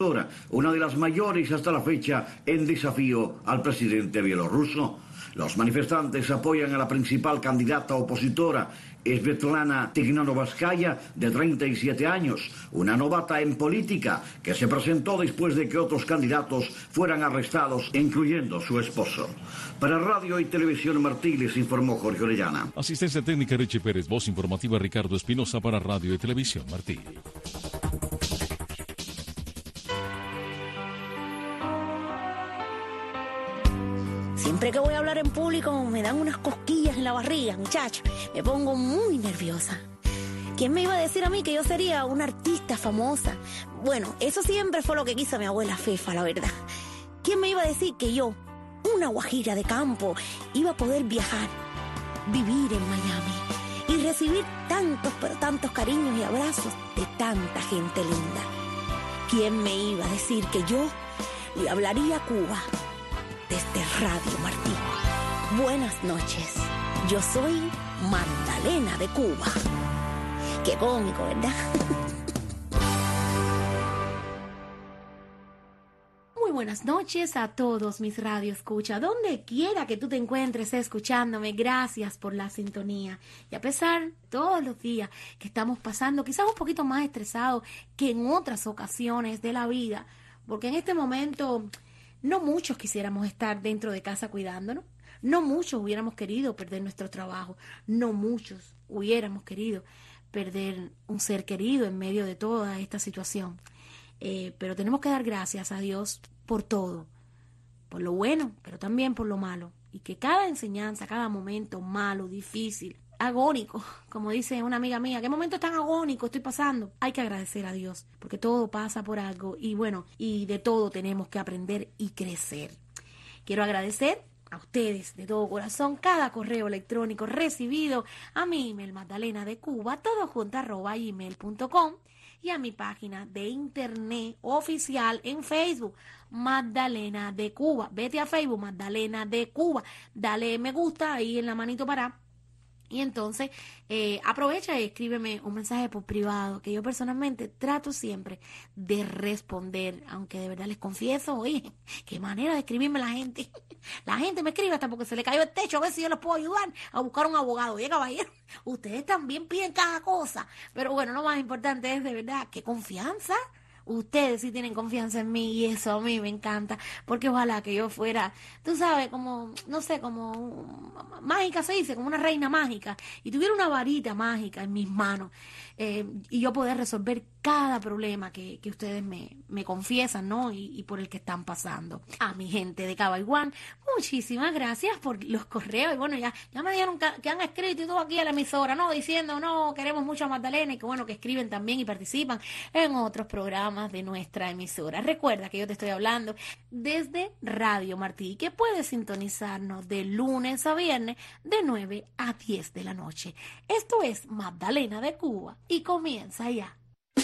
una de las mayores hasta la fecha en desafío al presidente bielorruso. Los manifestantes apoyan a la principal candidata opositora, Svetlana Tikhanovskaya, de 37 años, una novata en política que se presentó después de que otros candidatos fueran arrestados, incluyendo su esposo. Para Radio y Televisión Martí les informó Jorge Orellana. Asistencia técnica Richie Pérez, voz informativa Ricardo Espinosa para Radio y Televisión Martí. Siempre que voy a hablar en público me dan unas cosquillas en la barriga, muchacho. Me pongo muy nerviosa. ¿Quién me iba a decir a mí que yo sería una artista famosa? Bueno, eso siempre fue lo que quiso mi abuela Fefa, la verdad. ¿Quién me iba a decir que yo, una guajira de campo, iba a poder viajar, vivir en Miami y recibir tantos, pero tantos cariños y abrazos de tanta gente linda? ¿Quién me iba a decir que yo le hablaría a Cuba desde Radio Martí? Buenas noches, yo soy Magdalena de Cuba. Qué cómico, ¿verdad? Muy buenas noches a todos mis radioescuchas, donde quiera que tú te encuentres escuchándome, gracias por la sintonía. Y a pesar de todos los días que estamos pasando, quizás un poquito más estresados que en otras ocasiones de la vida, porque en este momento no muchos quisiéramos estar dentro de casa cuidándonos, no muchos hubiéramos querido perder nuestro trabajo, no muchos hubiéramos querido perder un ser querido en medio de toda esta situación. Pero tenemos que dar gracias a Dios por todo, por lo bueno, pero también por lo malo. Y que cada enseñanza, cada momento malo, difícil, agónico, como dice una amiga mía, ¿qué momento tan agónico estoy pasando? Hay que agradecer a Dios, porque todo pasa por algo y bueno, y de todo tenemos que aprender y crecer. Quiero agradecer a ustedes de todo corazón cada correo electrónico recibido a mi email Magdalena de Cuba, todo junto @gmail.com, y a mi página de internet oficial en Facebook, Magdalena de Cuba. Vete a Facebook, Magdalena de Cuba, dale me gusta ahí en la manito para. Y entonces aprovecha y escríbeme un mensaje por privado, que yo personalmente trato siempre de responder, aunque de verdad les confieso, oye, qué manera de escribirme la gente. La gente me escribe hasta porque se le cayó el techo, a ver si yo les puedo ayudar a buscar un abogado. Oye, caballero, ustedes también piden cada cosa. Pero bueno, lo más importante es de verdad, qué confianza. Ustedes sí tienen confianza en mí y eso a mí me encanta, porque ojalá que yo fuera, tú sabes, como, no sé, como mágica se dice, como una reina mágica, y tuviera una varita mágica en mis manos, y yo poder resolver cada problema que ustedes me confiesan, ¿no? Y por el que están pasando. A mi gente de Cabaiguán, muchísimas gracias por los correos, y bueno, ya me dijeron que han escrito y todo aquí a la emisora, ¿no? Diciendo, no, queremos mucho a Magdalena, y que bueno, que escriben también y participan en otros programas de nuestra emisora. Recuerda que yo te estoy hablando desde Radio Martí, que puedes sintonizarnos de lunes a viernes de 9 a 10 de la noche. Esto es Magdalena de Cuba y comienza ya.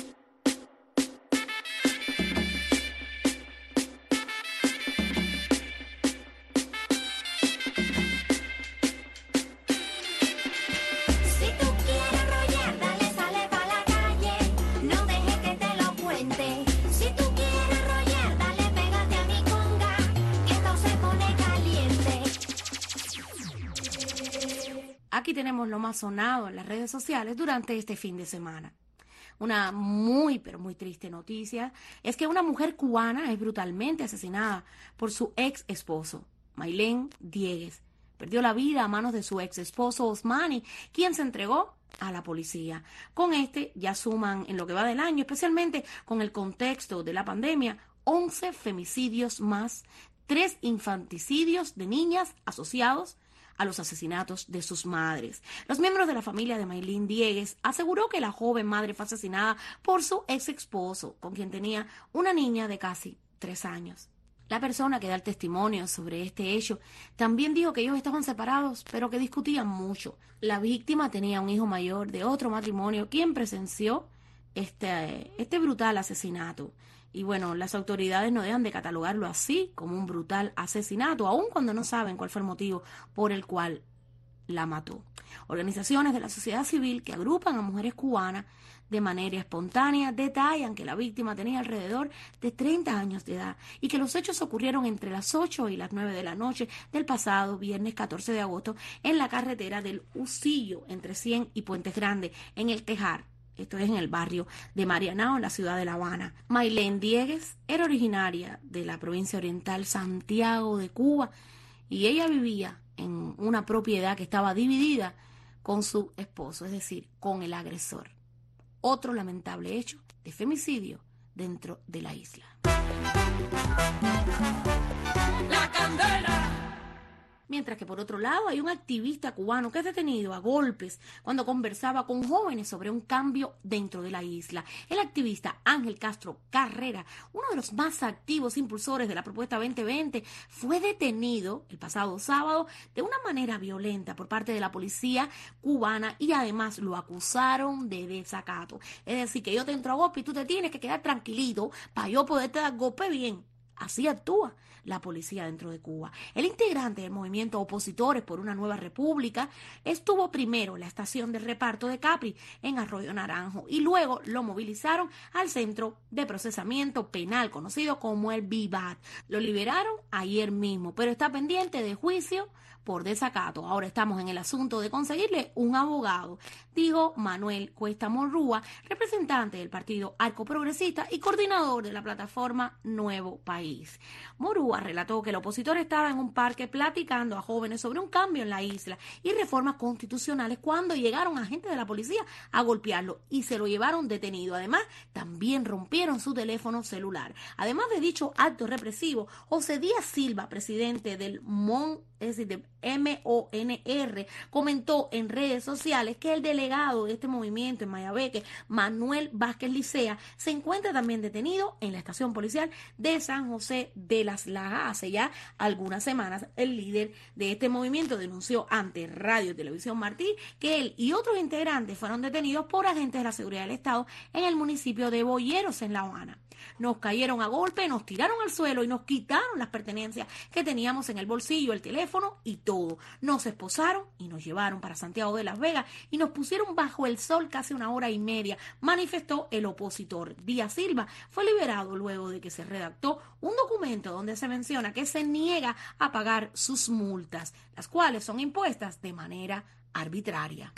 Aquí tenemos lo más sonado en las redes sociales durante este fin de semana. Una muy, pero muy triste noticia es que una mujer cubana es brutalmente asesinada por su ex esposo, Maylén Diegues. Perdió la vida a manos de su ex esposo Osmani, quien se entregó a la policía. Con ya suman en lo que va del año, especialmente con el contexto de la pandemia, 11 femicidios más, 3 infanticidios de niñas asociados a los asesinatos de sus madres. Los miembros de la familia de Maylén Diegues aseguró que la joven madre fue asesinada por su ex esposo, con quien tenía una niña de casi 3 años. La persona que da el testimonio sobre este hecho también dijo que ellos estaban separados, pero que discutían mucho. La víctima tenía un hijo mayor de otro matrimonio, quien presenció este brutal asesinato. Y bueno, las autoridades no dejan de catalogarlo así, como un brutal asesinato, aun cuando no saben cuál fue el motivo por el cual la mató. Organizaciones de la sociedad civil que agrupan a mujeres cubanas de manera espontánea detallan que la víctima tenía alrededor de 30 años de edad y que los hechos ocurrieron entre las 8 y las 9 de la noche del pasado viernes 14 de agosto en la carretera del Usillo entre Cien y Puentes Grandes en el Tejar. Esto es en el barrio de Marianao, en la ciudad de La Habana. Maylene Diegues era originaria de la provincia oriental Santiago de Cuba y ella vivía en una propiedad que estaba dividida con su esposo, es decir, con el agresor. Otro lamentable hecho de femicidio dentro de la isla. La candela. Mientras que por otro lado hay un activista cubano que es detenido a golpes cuando conversaba con jóvenes sobre un cambio dentro de la isla. El activista Ángel Castro Carrera, uno de los más activos impulsores de la propuesta 2020, fue detenido el pasado sábado de una manera violenta por parte de la policía cubana y además lo acusaron de desacato. Es decir, que yo te entro a golpe y tú te tienes que quedar tranquilito para yo poderte dar golpe bien. Así actúa la policía dentro de Cuba. El integrante del movimiento Opositores por una Nueva República estuvo primero en la estación de reparto de Capri en Arroyo Naranjo y luego lo movilizaron al Centro de Procesamiento Penal conocido como el VIVAT. Lo liberaron ayer mismo, pero está pendiente de juicio por desacato. Ahora estamos en el asunto de conseguirle un abogado, dijo Manuel Cuesta Morrúa, representante del Partido Arco Progresista y coordinador de la plataforma Nuevo País. Morrúa relató que el opositor estaba en un parque platicando a jóvenes sobre un cambio en la isla y reformas constitucionales cuando llegaron agentes de la policía a golpearlo y se lo llevaron detenido. Además, también rompieron su teléfono celular. Además de dicho acto represivo, José Díaz Silva, presidente del MONR, comentó en redes sociales que el delegado de este movimiento en Mayabeque, Manuel Vázquez Licea, se encuentra también detenido en la estación policial de San José de las Lajas. Hace ya algunas semanas, el líder de este movimiento denunció ante Radio y Televisión Martí que él y otros integrantes fueron detenidos por agentes de la seguridad del Estado en el municipio de Boyeros, en La Habana. Nos cayeron a golpe, nos tiraron al suelo y nos quitaron las pertenencias que teníamos en el bolsillo, el teléfono y todo. Nos esposaron y nos llevaron para Santiago de Las Vegas y nos pusieron bajo el sol casi 1 hora y media, manifestó el opositor. Díaz Silva fue liberado luego de que se redactó un documento donde se menciona que se niega a pagar sus multas, las cuales son impuestas de manera arbitraria.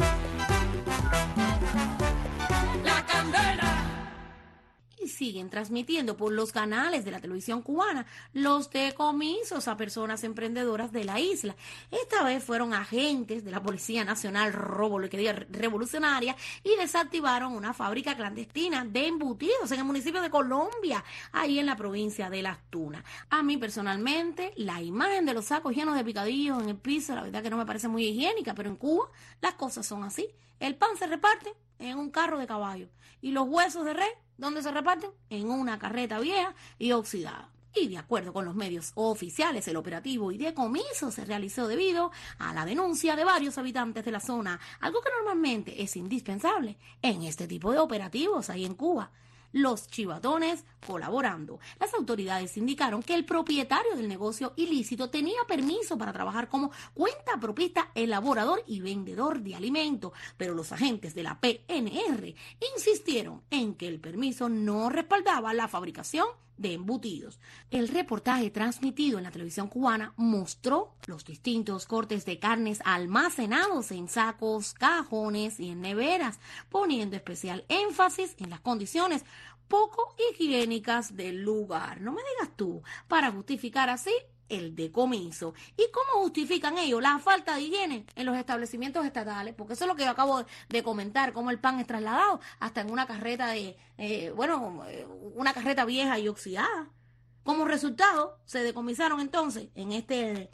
La candela. Y siguen transmitiendo por los canales de la televisión cubana los decomisos a personas emprendedoras de la isla. Esta vez fueron agentes de la Policía Nacional Revolucionaria y desactivaron una fábrica clandestina de embutidos en el municipio de Colombia, ahí en la provincia de Las Tunas. A mí personalmente, la imagen de los sacos llenos de picadillos en el piso, la verdad que no me parece muy higiénica, pero en Cuba las cosas son así. El pan se reparte en un carro de caballo y los huesos de res, ¿dónde se reparten? En una carreta vieja y oxidada. Y de acuerdo con los medios oficiales, el operativo y decomiso se realizó debido a la denuncia de varios habitantes de la zona, algo que normalmente es indispensable en este tipo de operativos ahí en Cuba. Los chivatones colaborando. Las autoridades indicaron que el propietario del negocio ilícito tenía permiso para trabajar como cuentapropista, elaborador y vendedor de alimentos, pero los agentes de la PNR insistieron en que el permiso no respaldaba la fabricación de embutidos. El reportaje transmitido en la televisión cubana mostró los distintos cortes de carnes almacenados en sacos, cajones y en neveras, poniendo especial énfasis en las condiciones poco higiénicas del lugar. No me digas tú, para justificar así el decomiso. ¿Y cómo justifican ellos la falta de higiene en los establecimientos estatales? Porque eso es lo que yo acabo de comentar, cómo el pan es trasladado hasta en una carreta una carreta vieja y oxidada. Como resultado, se decomisaron entonces en este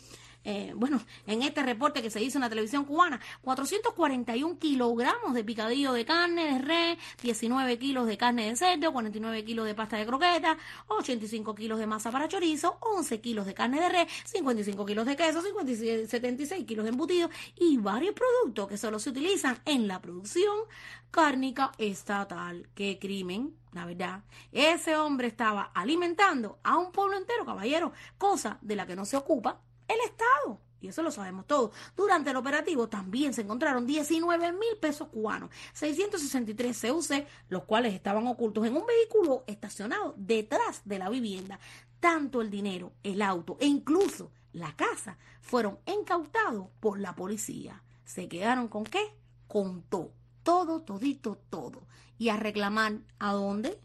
reporte que se hizo en la televisión cubana, 441 kilogramos de picadillo de carne de res, 19 kilos de carne de cerdo, 49 kilos de pasta de croqueta, 85 kilos de masa para chorizo, 11 kilos de carne de res, 55 kilos de queso, 76 kilos de embutido y varios productos que solo se utilizan en la producción cárnica estatal. ¡Qué crimen! La verdad, ese hombre estaba alimentando a un pueblo entero, caballero, cosa de la que no se ocupa el Estado. y eso lo sabemos todos. Durante el operativo también se encontraron 19,000 pesos cubanos, 663 CUC, los cuales estaban ocultos en un vehículo estacionado detrás de la vivienda. Tanto el dinero, el auto e incluso la casa fueron incautados por la policía. ¿Se quedaron con qué? Con todo, todito, todo. ¿Y a reclamar a dónde?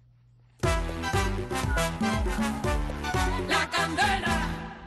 La Candela.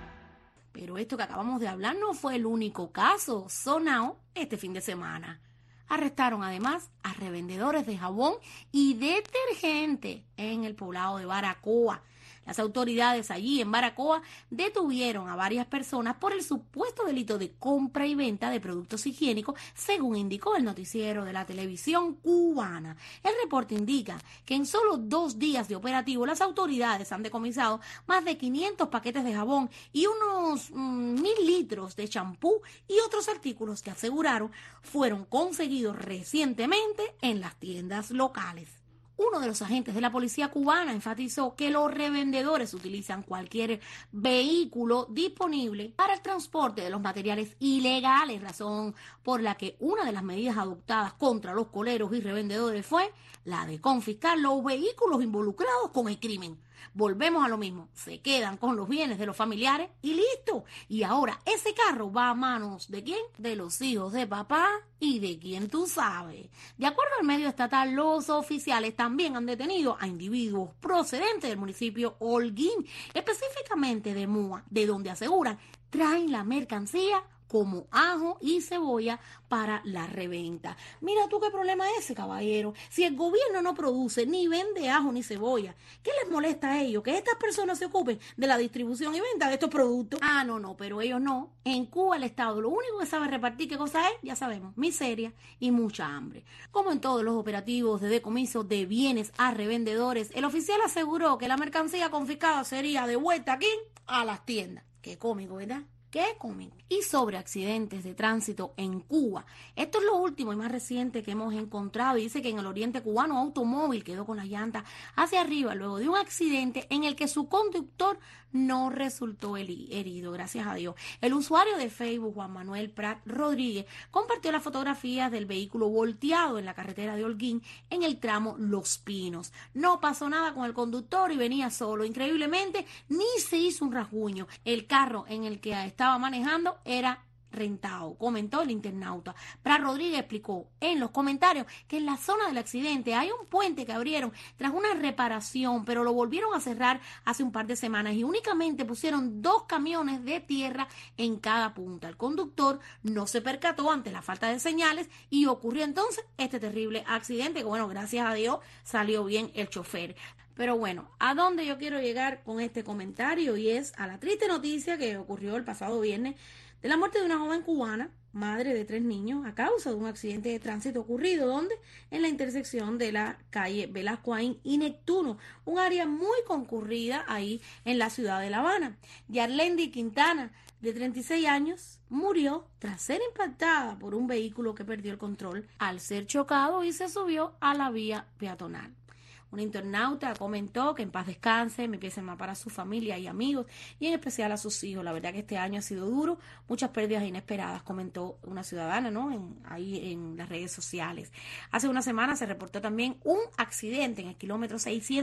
Pero esto que acabamos de hablar no fue el único caso sonado este fin de semana. Arrestaron además a revendedores de jabón y detergente en el poblado de Baracoa. Las autoridades allí en Baracoa detuvieron a varias personas por el supuesto delito de compra y venta de productos higiénicos, según indicó el noticiero de la televisión cubana. El reporte indica que en solo 2 días de operativo las autoridades han decomisado más de 500 paquetes de jabón y unos 1,000 litros de champú y otros artículos que aseguraron fueron conseguidos recientemente en las tiendas locales. Uno de los agentes de la policía cubana enfatizó que los revendedores utilizan cualquier vehículo disponible para el transporte de los materiales ilegales, razón por la que una de las medidas adoptadas contra los coleros y revendedores fue la de confiscar los vehículos involucrados con el crimen. Volvemos a lo mismo, se quedan con los bienes de los familiares y listo. Y ahora ese carro va a manos ¿de quién? De los hijos de papá y de quién tú sabes. De acuerdo al medio estatal, los oficiales también han detenido a individuos procedentes del municipio Holguín, específicamente de Mua, de donde aseguran traen la mercancía como ajo y cebolla para la reventa. Mira tú qué problema es ese, caballero. Si el gobierno no produce ni vende ajo ni cebolla, ¿qué les molesta a ellos? Que estas personas se ocupen de la distribución y venta de estos productos. Ah, no, pero ellos no. En Cuba el Estado lo único que sabe repartir, ¿qué cosa es? Ya sabemos, miseria y mucha hambre. Como en todos los operativos de decomiso de bienes a revendedores, el oficial aseguró que la mercancía confiscada sería devuelta aquí a las tiendas. Qué cómico, ¿verdad? ¿Qué comen? Y sobre accidentes de tránsito en Cuba. Esto es lo último y más reciente que hemos encontrado. Dice que en el oriente cubano un automóvil quedó con la llanta hacia arriba luego de un accidente en el que su conductor no resultó herido, gracias a Dios. El usuario de Facebook, Juan Manuel Prat Rodríguez, compartió las fotografías del vehículo volteado en la carretera de Holguín en el tramo Los Pinos. No pasó nada con el conductor y venía solo. Increíblemente, ni se hizo un rasguño. El carro en el que estaba manejando era rentado, comentó el internauta. Prat Rodríguez explicó en los comentarios que en la zona del accidente hay un puente que abrieron tras una reparación, pero lo volvieron a cerrar hace un par de semanas y únicamente pusieron 2 camiones de tierra en cada punta. El conductor no se percató ante la falta de señales y ocurrió entonces este terrible accidente que, bueno, gracias a Dios salió bien el chofer. Pero bueno, ¿a dónde yo quiero llegar con este comentario? Y es a la triste noticia que ocurrió el pasado viernes de la muerte de una joven cubana, madre de 3 niños, a causa de un accidente de tránsito ocurrido, ¿dónde? En la intersección de la calle Velasco Aín y Neptuno, un área muy concurrida ahí en la ciudad de La Habana. Yarlendi Quintana, de 36 años, murió tras ser impactada por un vehículo que perdió el control al ser chocado y se subió a la vía peatonal. Un internauta comentó que en paz descanse, me empiecen más para su familia y amigos y en especial a sus hijos. La verdad que este año ha sido duro, muchas pérdidas inesperadas, comentó una ciudadana, ¿no? Ahí en las redes sociales. Hace una semana se reportó también un accidente en el kilómetro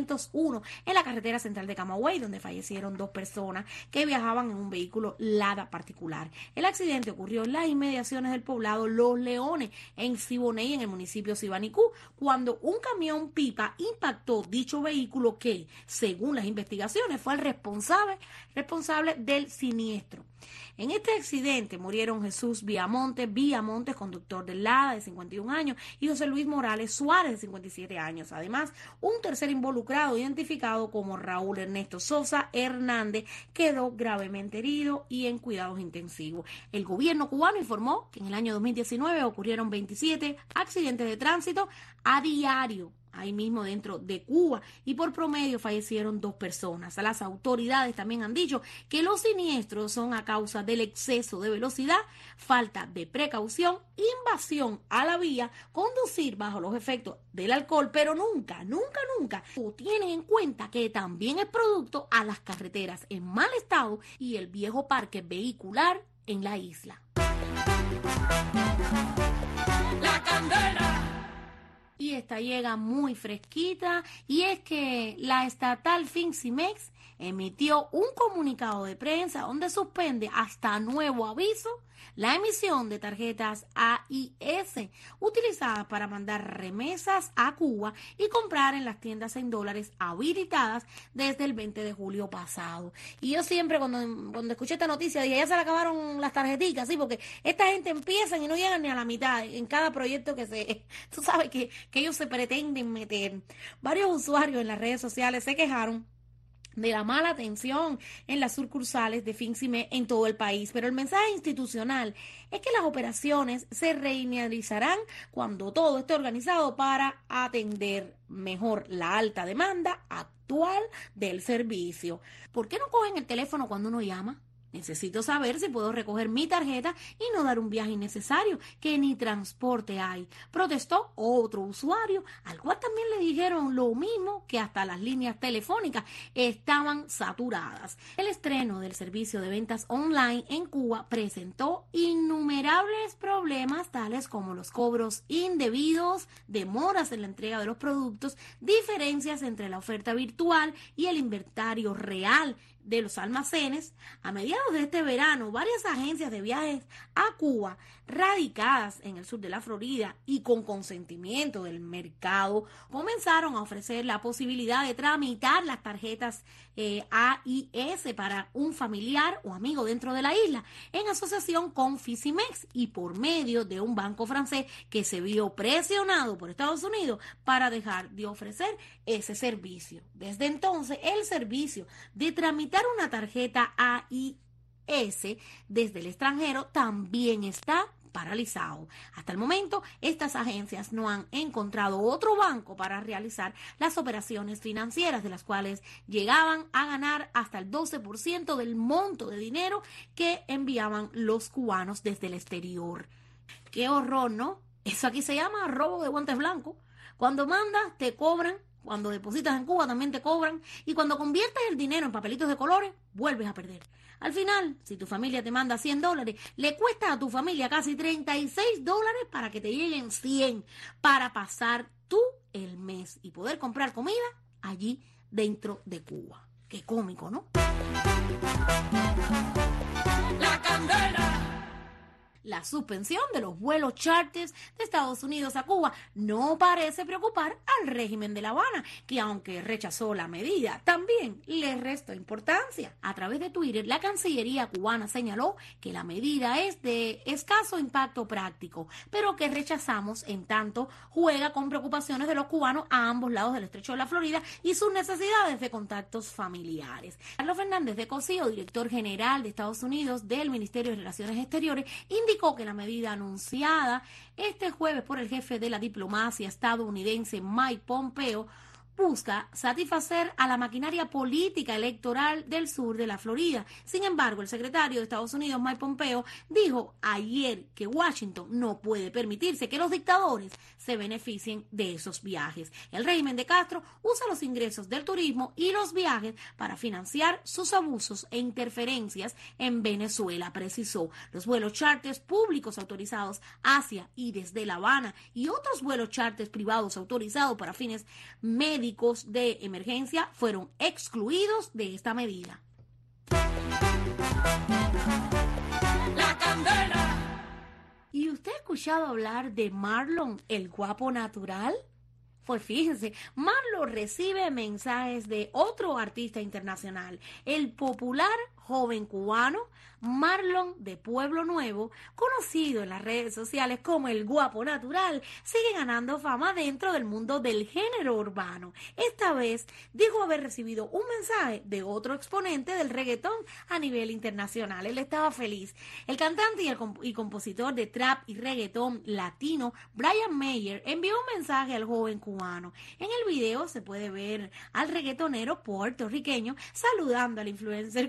601 en la carretera central de Camagüey, donde fallecieron 2 personas que viajaban en un vehículo Lada particular. El accidente ocurrió en las inmediaciones del poblado Los Leones, en Siboney, en el municipio Sibanicú, cuando un camión pipa impactó dicho vehículo que, según las investigaciones, fue el responsable del siniestro. En este accidente murieron Jesús Villamontes, conductor del Lada, de 51 años, y José Luis Morales Suárez, de 57 años. Además, un tercer involucrado, identificado como Raúl Ernesto Sosa Hernández, quedó gravemente herido y en cuidados intensivos. El gobierno cubano informó que en el año 2019 ocurrieron 27 accidentes de tránsito a diario, ahí mismo dentro de Cuba, y por promedio fallecieron 2 personas. Las autoridades también han dicho que los siniestros son a causa del exceso de velocidad, falta de precaución, invasión a la vía, conducir bajo los efectos del alcohol, pero nunca tienen en cuenta que también es producto a las carreteras en mal estado y el viejo parque vehicular en la isla. La candela. Y esta llega muy fresquita, y es que la estatal Finximex emitió un comunicado de prensa donde suspende hasta nuevo aviso la emisión de tarjetas AIS utilizadas para mandar remesas a Cuba y comprar en las tiendas en dólares habilitadas desde el 20 de julio pasado. Y yo siempre cuando escuché esta noticia dije, ya se le acabaron las tarjeticas, sí, porque esta gente empiezan y no llegan ni a la mitad en cada proyecto tú sabes que ellos se pretenden meter. Varios usuarios en las redes sociales se quejaron de la mala atención en las sucursales de Finximex en todo el país, pero el mensaje institucional es que las operaciones se reiniciarán cuando todo esté organizado para atender mejor la alta demanda actual del servicio. ¿Por qué no cogen el teléfono cuando uno llama? Necesito saber si puedo recoger mi tarjeta y no dar un viaje innecesario, que ni transporte hay, protestó otro usuario, al cual también le dijeron lo mismo, que hasta las líneas telefónicas estaban saturadas. El estreno del servicio de ventas online en Cuba presentó innumerables problemas, tales como los cobros indebidos, demoras en la entrega de los productos, diferencias entre la oferta virtual y el inventario real de los almacenes. A mediados de este verano, varias agencias de viajes a Cuba, radicadas en el sur de la Florida y con consentimiento del mercado, comenzaron a ofrecer la posibilidad de tramitar las tarjetas AIS para un familiar o amigo dentro de la isla, en asociación con Finximex y por medio de un banco francés que se vio presionado por Estados Unidos para dejar de ofrecer ese servicio. Desde entonces, el servicio de tramitar una tarjeta AIS desde el extranjero también está paralizado. Hasta el momento, estas agencias no han encontrado otro banco para realizar las operaciones financieras, de las cuales llegaban a ganar hasta el 12% del monto de dinero que enviaban los cubanos desde el exterior. ¡Qué horror!, ¿no? Eso aquí se llama robo de guantes blancos. Cuando mandas, te cobran. Cuando depositas en Cuba también te cobran, y cuando conviertes el dinero en papelitos de colores, vuelves a perder. Al final, si tu familia te manda $100, le cuesta a tu familia casi $36 para que te lleguen 100 para pasar tú el mes y poder comprar comida allí dentro de Cuba. Qué cómico, ¿no? La candela. La suspensión de los vuelos charters de Estados Unidos a Cuba no parece preocupar al régimen de La Habana, que aunque rechazó la medida, también le restó importancia. A través de Twitter, la Cancillería cubana señaló que la medida es de escaso impacto práctico, pero que rechazamos en tanto juega con preocupaciones de los cubanos a ambos lados del estrecho de la Florida y sus necesidades de contactos familiares. Carlos Fernández de Cosío, director general de Estados Unidos del Ministerio de Relaciones Exteriores, indicó que la medida anunciada este jueves por el jefe de la diplomacia estadounidense Mike Pompeo busca satisfacer a la maquinaria política electoral del sur de la Florida. Sin embargo, el secretario de Estados Unidos, Mike Pompeo, dijo ayer que Washington no puede permitirse que los dictadores se beneficien de esos viajes. El régimen de Castro usa los ingresos del turismo y los viajes para financiar sus abusos e interferencias en Venezuela, precisó. Los vuelos charters públicos autorizados hacia y desde La Habana y otros vuelos charters privados autorizados para fines médicos de emergencia fueron excluidos de esta medida. La candela. ¿Y usted ha escuchado hablar de Marlon, el guapo natural? Pues fíjense, Marlon recibe mensajes de otro artista internacional, el popular joven cubano Marlon de Pueblo Nuevo, conocido en las redes sociales como el guapo natural, sigue ganando fama dentro del mundo del género urbano. Esta vez dijo haber recibido un mensaje de otro exponente del reggaetón a nivel internacional. Él estaba feliz. El cantante y compositor de trap y reggaetón latino, Brian Mayer, envió un mensaje al joven cubano. En el video se puede ver al reggaetonero puertorriqueño saludando al influencer cubano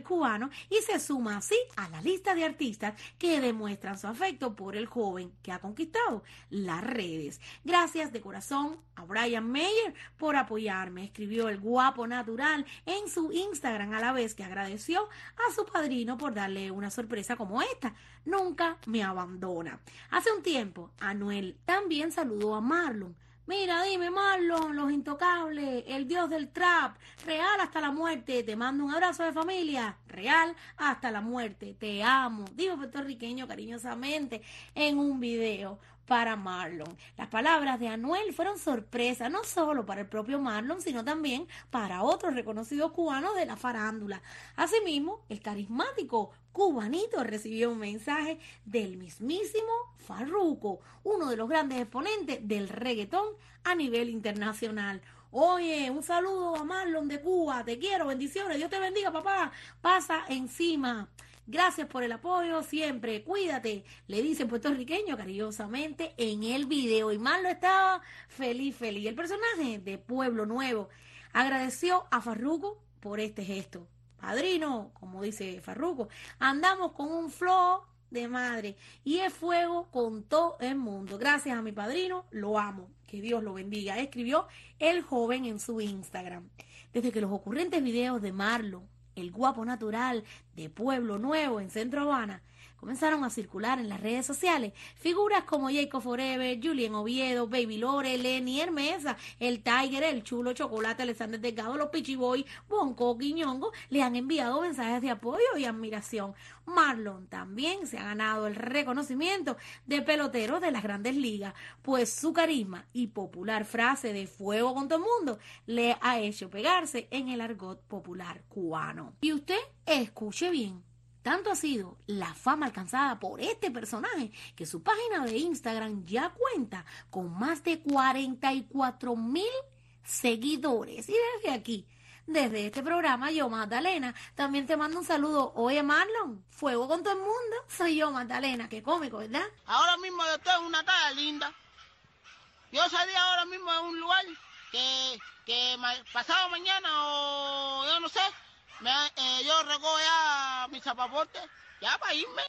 y se suma así a la lista de artistas que demuestran su afecto por el joven que ha conquistado las redes. Gracias de corazón a Brian Mayer por apoyarme, escribió el guapo natural en su Instagram, a la vez que agradeció a su padrino por darle una sorpresa como esta. Nunca me abandona. Hace un tiempo, Anuel también saludó a Marlon. Mira, dime, Marlon, Los Intocables, el dios del trap, real hasta la muerte, te mando un abrazo de familia, real hasta la muerte, te amo, dijo puertorriqueño cariñosamente en un video para Marlon. Las palabras de Anuel fueron sorpresa, no solo para el propio Marlon, sino también para otros reconocidos cubanos de la farándula. Asimismo, el carismático cubanito recibió un mensaje del mismísimo Farruko, uno de los grandes exponentes del reggaetón a nivel internacional. Oye, un saludo a Marlon de Cuba, te quiero, bendiciones, Dios te bendiga, papá, pasa encima. Gracias por el apoyo siempre, cuídate, le dice el puertorriqueño cariñosamente en el video. Y Marlon estaba feliz. El personaje de Pueblo Nuevo agradeció a Farruko por este gesto. Padrino, como dice Farruko, andamos con un flow de madre y es fuego con todo el mundo. Gracias a mi padrino, lo amo. Que Dios lo bendiga, escribió el joven en su Instagram. Desde que los ocurrentes videos de Marlon, el guapo natural de Pueblo Nuevo en Centro Habana, comenzaron a circular en las redes sociales, figuras como Jacob Forever, Julien Oviedo, Baby Lore, Lenny Hermesa, el Tiger, el Chulo Chocolate, Alexander Delgado, los Pichiboy, Bonco, Guiñongo, le han enviado mensajes de apoyo y admiración. Marlon también se ha ganado el reconocimiento de pelotero de las Grandes Ligas, pues su carisma y popular frase de fuego con todo el mundo le ha hecho pegarse en el argot popular cubano. Y usted escuche bien. Tanto ha sido la fama alcanzada por este personaje que su página de Instagram ya cuenta con más de 44,000 seguidores. Y desde aquí, desde este programa, yo, Magdalena, también te mando un saludo. Oye, Marlon, fuego con todo el mundo. Soy yo, Magdalena, qué cómico, ¿verdad? Ahora mismo yo estoy en una talla linda. Yo salí ahora mismo de un lugar que pasado mañana o yo no sé, yo recojo ya mis zapaportes, ya para irme.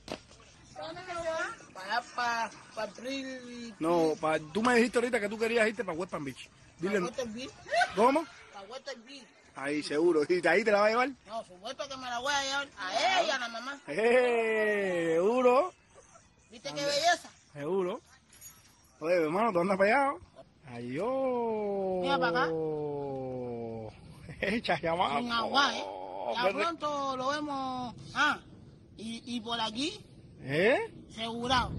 Para abril. No, tú me dijiste ahorita que tú querías irte para West Palm Beach. Dile, ¿Para Western Beach? ¿Cómo? Para Western Beach. Ahí, seguro. ¿Y de ahí te la va a llevar? No, supuesto que me la voy a llevar a ella y a la mamá. Seguro. ¿Viste qué belleza? Seguro. Oye, hermano, ¿tú andas para allá? Ay, yo. Mira para acá. Echa llamada. Sin agua, Ya pronto lo vemos. Y por aquí. Segurado.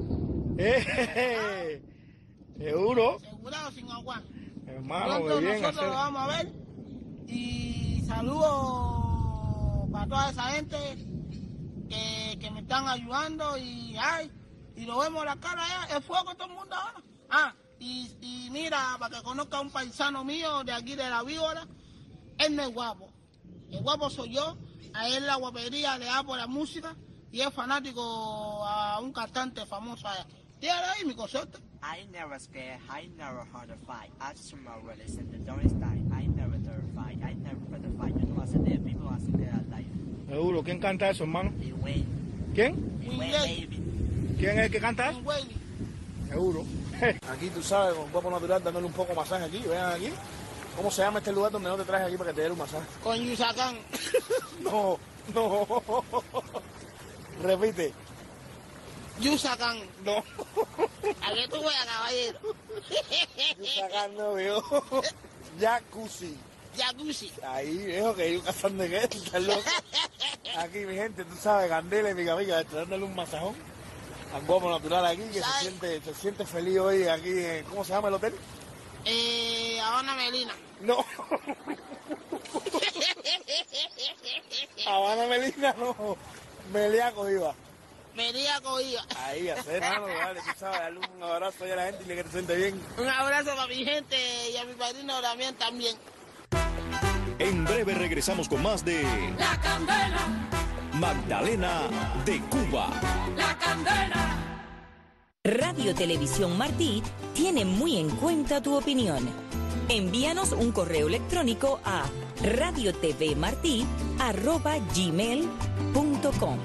Seguro. Segurado sin agua. Hermano, pronto bien nosotros lo vamos a ver. Y saludos para toda esa gente que me están ayudando y lo vemos la cara allá, el fuego todo el mundo ahora. Y mira, para que conozca a un paisano mío de aquí de La Víbora, él no es guapo. El guapo soy yo, a él la guapería le da por la música y es fanático a un cantante famoso allá. Tírale ahí mi cosota. I never scared, I never had a fight. I just release and the door is dying. I never terrified, I never put a fight. You know I said there, people I said there life. Seguro, ¿quién canta eso, hermano? Lil Wayne. ¿Quién? Lil Wayne, baby. ¿Quién es el que canta eso? Un güey. Seguro. Aquí tú sabes, con Guapo Natural dándole un poco de masaje aquí, vean aquí. ¿Cómo se llama este lugar donde no te traes aquí para que te dé un masaje? Con Yusacán. No. Repite. Yusacán. No. A que tú veas, caballero. Yusacán no veo. Jacuzzi. Jacuzzi. Ahí, viejo, que hay un cazón de gueto, estás loco. Aquí, mi gente, tú sabes, Candela y mi amiga, dándole un masajón al Guapo Natural aquí, que se siente feliz hoy aquí. ¿Cómo se llama el hotel? Habana Melina. No. Habana Melina no. Meliaco iba. Melíaco iba. Ahí, hacer mano, dale, tú sabes, darle un abrazo ahí a la gente y dile que te siente bien. Un abrazo para mi gente y a mi padrino Damián también. En breve regresamos con más de La Candela, Magdalena de Cuba. La Candela. Radio Televisión Martí tiene muy en cuenta tu opinión. Envíanos un correo electrónico a radiotvmarti@gmail.com.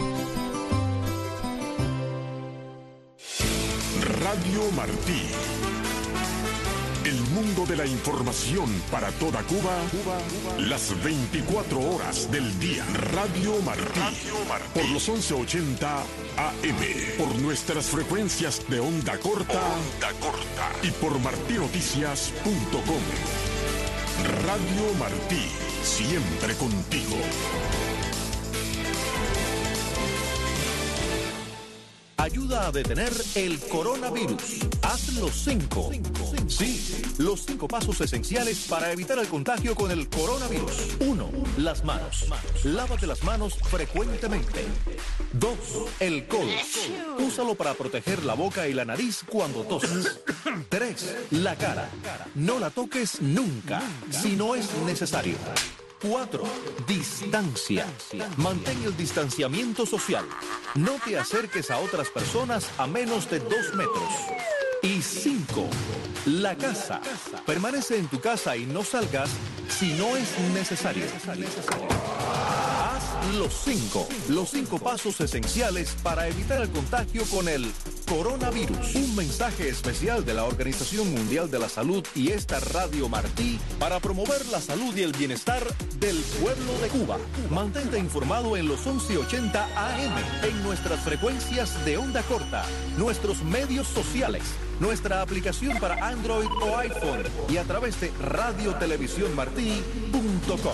Radio Martí. El mundo de la información para toda Cuba, las 24 horas del día. Radio Martí. Por los 1180 AM. Por nuestras frecuencias de onda corta. Y por martinoticias.com. Radio Martí. Siempre contigo. Ayuda a detener el coronavirus. Haz los 5. Sí, los 5 pasos esenciales para evitar el contagio con el coronavirus. 1. Las manos. Lávate las manos frecuentemente. 2. El codo. Úsalo para proteger la boca y la nariz cuando toses. 3. La cara. No la toques nunca, si no es necesario. 4. Distancia. Mantén el distanciamiento social. No te acerques a otras personas a menos de 2 metros. Y 5. La casa. Permanece en tu casa y no salgas si no es necesario. Haz los 5. Los 5 pasos esenciales para evitar el contagio con el coronavirus. Un mensaje especial de la Organización Mundial de la Salud y esta Radio Martí para promover la salud y el bienestar del pueblo de Cuba. Mantente informado en los 1180 AM, en nuestras frecuencias de onda corta, nuestros medios sociales, nuestra aplicación para Android o iPhone y a través de radiotelevisiónmartí.com.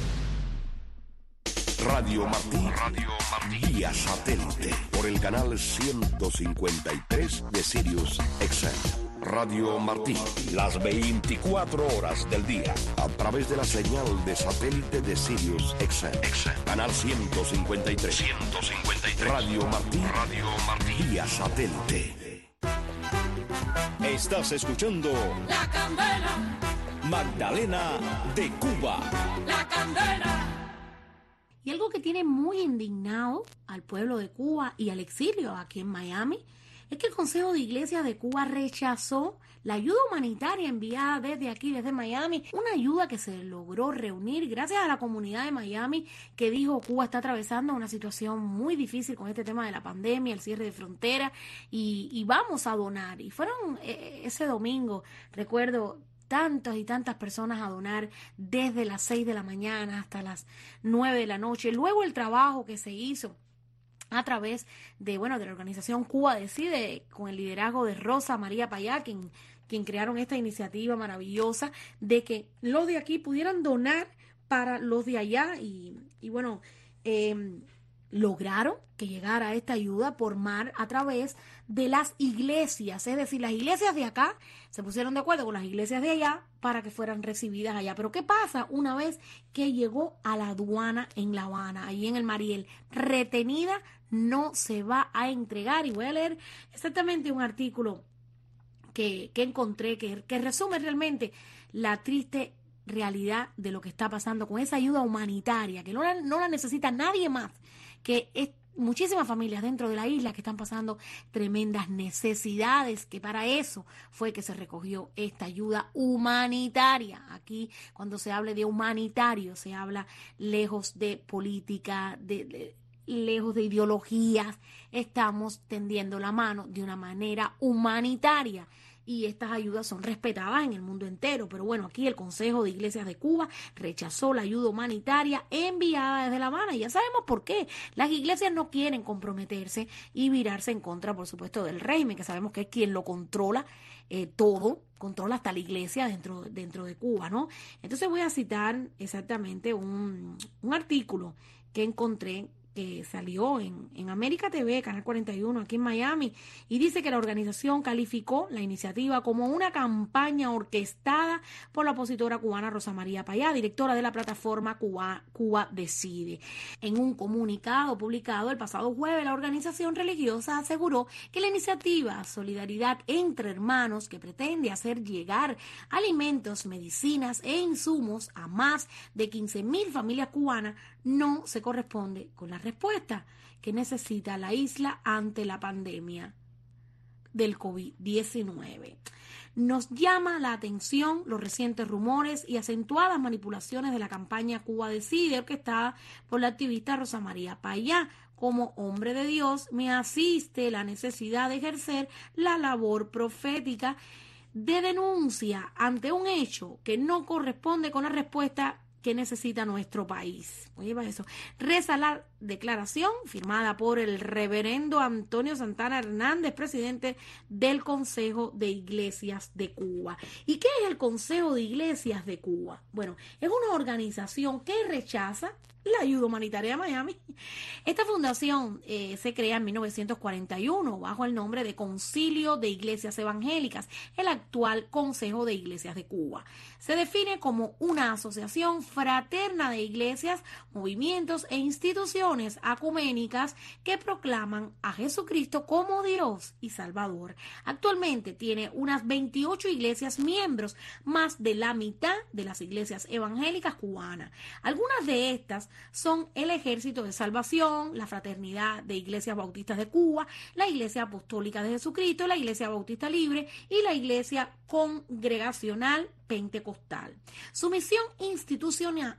Radio Martí. Vía satélite. Por el canal 153 de Sirius XM. Radio Martí. Las 24 horas del día. A través de la señal de satélite de Sirius XM. Canal 153. Radio Martí. Vía satélite. Estás escuchando La Candela. Magdalena de Cuba. La Candela. Y algo que tiene muy indignado al pueblo de Cuba y al exilio aquí en Miami es que el Consejo de Iglesias de Cuba rechazó la ayuda humanitaria enviada desde aquí, desde Miami, una ayuda que se logró reunir gracias a la comunidad de Miami que dijo Cuba está atravesando una situación muy difícil con este tema de la pandemia, el cierre de fronteras y vamos a donar. Y fueron ese domingo, recuerdo, tantas y tantas personas a donar desde las 6 de la mañana hasta las 9 de la noche. Luego el trabajo que se hizo a través de la organización Cuba Decide, con el liderazgo de Rosa María Payá, quien crearon esta iniciativa maravillosa de que los de aquí pudieran donar para los de allá y lograron que llegara esta ayuda por mar a través de las iglesias, es decir, las iglesias de acá se pusieron de acuerdo con las iglesias de allá para que fueran recibidas allá. Pero ¿qué pasa una vez que llegó a la aduana en La Habana, ahí en el Mariel? Retenida, no se va a entregar. Y voy a leer exactamente un artículo que encontré que resume realmente la triste realidad de lo que está pasando con esa ayuda humanitaria, que no la necesita nadie más, que es muchísimas familias dentro de la isla que están pasando tremendas necesidades, que para eso fue que se recogió esta ayuda humanitaria. Aquí, cuando se hable de humanitario, se habla lejos de política, lejos de ideologías. Estamos tendiendo la mano de una manera humanitaria. Y estas ayudas son respetadas en el mundo entero. Pero bueno, aquí el Consejo de Iglesias de Cuba rechazó la ayuda humanitaria enviada desde La Habana. Y ya sabemos por qué. Las iglesias no quieren comprometerse y virarse en contra, por supuesto, del régimen, que sabemos que es quien lo controla todo, controla hasta la iglesia dentro de Cuba, ¿no? Entonces voy a citar exactamente un artículo que encontré, que salió en América TV, Canal 41, aquí en Miami, y dice que la organización calificó la iniciativa como una campaña orquestada por la opositora cubana Rosa María Payá, directora de la plataforma Cuba Decide. En un comunicado publicado el pasado jueves, la organización religiosa aseguró que la iniciativa Solidaridad entre Hermanos, que pretende hacer llegar alimentos, medicinas e insumos a más de 15,000 familias cubanas, no se corresponde con la respuesta que necesita la isla ante la pandemia. del COVID-19. Nos llama la atención los recientes rumores y acentuadas manipulaciones de la campaña Cuba Decide, orquestada por la activista Rosa María Payá. Como hombre de Dios, me asiste la necesidad de ejercer la labor profética de denuncia ante un hecho que no corresponde con la respuesta que necesita nuestro país. Oye, para eso. Reza la declaración firmada por el reverendo Antonio Santana Hernández, presidente del Consejo de Iglesias de Cuba. ¿Y qué es el Consejo de Iglesias de Cuba? Bueno, es una organización que rechaza la ayuda humanitaria de Miami. Esta fundación se crea en 1941 bajo el nombre de Concilio de Iglesias Evangélicas, el actual Consejo de Iglesias de Cuba. Se define como una asociación fraterna de iglesias, movimientos e instituciones ecuménicas que proclaman a Jesucristo como Dios y Salvador. Actualmente tiene unas 28 iglesias miembros, más de la mitad de las iglesias evangélicas cubanas. Algunas de estas son el Ejército de Salvación, la Fraternidad de Iglesias Bautistas de Cuba, la Iglesia Apostólica de Jesucristo, la Iglesia Bautista Libre y la Iglesia Congregacional Pentecostal. Su misión institucional,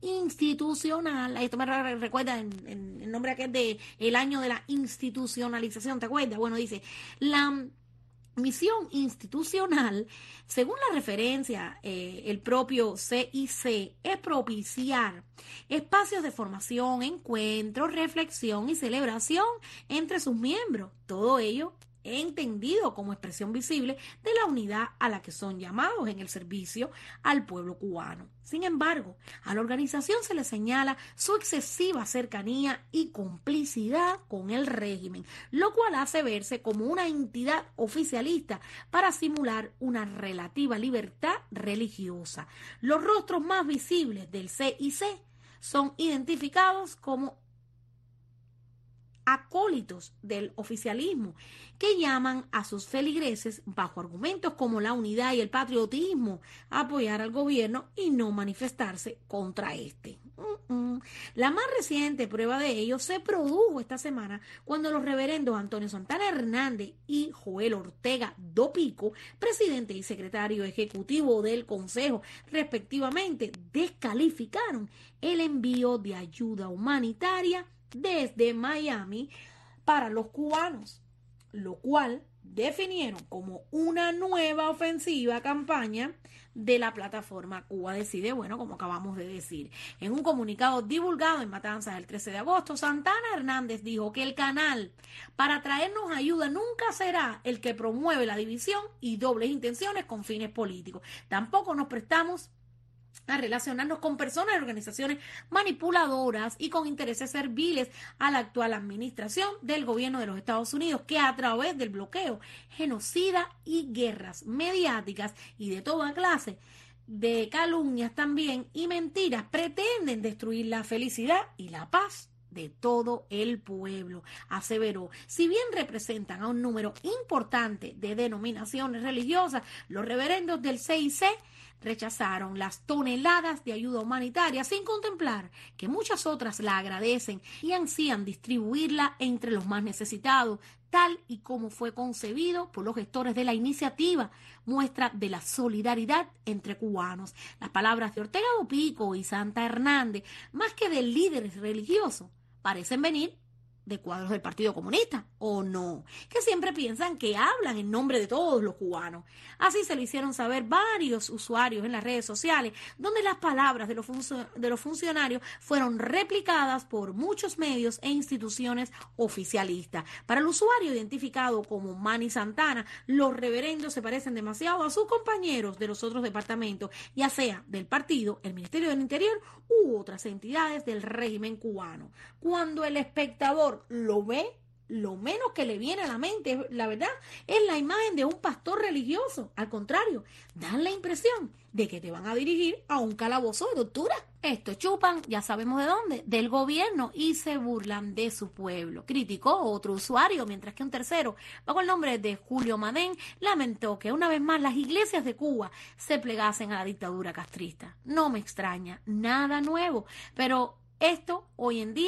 esto me recuerda en el nombre aquel de el año de la institucionalización, ¿te acuerdas? Bueno, dice, la misión institucional, según la referencia, el propio CIC, es propiciar espacios de formación, encuentros, reflexión y celebración entre sus miembros. Todo ello entendido como expresión visible de la unidad a la que son llamados en el servicio al pueblo cubano. Sin embargo, a la organización se le señala su excesiva cercanía y complicidad con el régimen, lo cual hace verse como una entidad oficialista para simular una relativa libertad religiosa. Los rostros más visibles del CIC son identificados como acólitos del oficialismo, que llaman a sus feligreses, bajo argumentos como la unidad y el patriotismo, a apoyar al gobierno y no manifestarse contra este. La más reciente prueba de ello se produjo esta semana cuando los reverendos Antonio Santana Hernández y Joel Ortega Dopico, presidente y secretario ejecutivo del Consejo, respectivamente, descalificaron el envío de ayuda humanitaria desde Miami para los cubanos, lo cual definieron como una nueva ofensiva campaña de la plataforma Cuba Decide, bueno, como acabamos de decir. En un comunicado divulgado en Matanzas el 13 de agosto, Santana Hernández dijo que el canal para traernos ayuda nunca será el que promueve la división y dobles intenciones con fines políticos. Tampoco nos prestamos a relacionarnos con personas y organizaciones manipuladoras y con intereses serviles a la actual administración del gobierno de los Estados Unidos, que a través del bloqueo, genocida y guerras mediáticas y de toda clase de calumnias también y mentiras pretenden destruir la felicidad y la paz de todo el pueblo, aseveró. Si bien representan a un número importante de denominaciones religiosas, los reverendos del CIC rechazaron las toneladas de ayuda humanitaria sin contemplar que muchas otras la agradecen y ansían distribuirla entre los más necesitados, tal y como fue concebido por los gestores de la iniciativa, muestra de la solidaridad entre cubanos. Las palabras de Ortega Dopico y Santa Hernández, más que de líderes religiosos, parecen venir de cuadros del Partido Comunista, ¿o no? Que siempre piensan que hablan en nombre de todos los cubanos. Así se lo hicieron saber varios usuarios en las redes sociales, donde las palabras de los funcionarios fueron replicadas por muchos medios e instituciones oficialistas. Para el usuario identificado como Manny Santana, los reverendos se parecen demasiado a sus compañeros de los otros departamentos, ya sea del partido, el Ministerio del Interior u otras entidades del régimen cubano. Cuando el espectador lo ve, lo menos que le viene a la mente, la verdad, es la imagen de un pastor religioso. Al contrario, dan la impresión de que te van a dirigir a un calabozo de tortura. Esto chupan, ya sabemos de dónde, del gobierno, y se burlan de su pueblo. Criticó otro usuario, mientras que un tercero, bajo el nombre de Julio Madén, lamentó que una vez más las iglesias de Cuba se plegasen a la dictadura castrista. No me extraña, nada nuevo, pero esto hoy en día